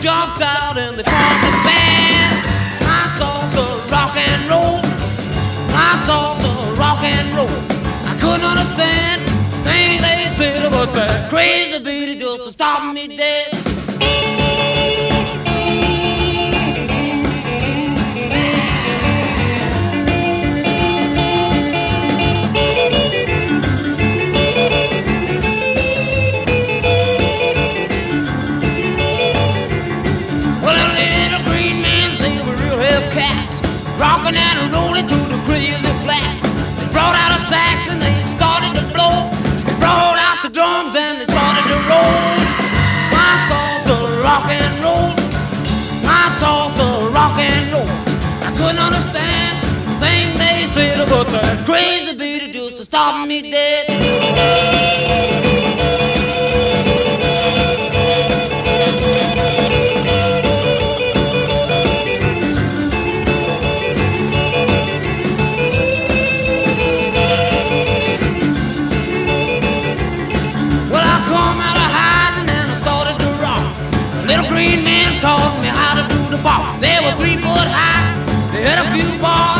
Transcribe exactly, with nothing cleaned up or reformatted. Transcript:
jumped out and they formed a band. My thoughts of rock and roll. My thoughts of rock and roll. I couldn't understand things they said about that crazy beat just to stop me dead. Rocking and rolling to the crazy flats. They brought out a sax and they started to blow. They brought out the drums and they started to roll. My thoughts of rock and roll. My thoughts of rock and roll. I couldn't understand the thing they said about that crazy beat just to stop me dead. Green men taught me how to do the bop. They were three foot high. They had a few bars.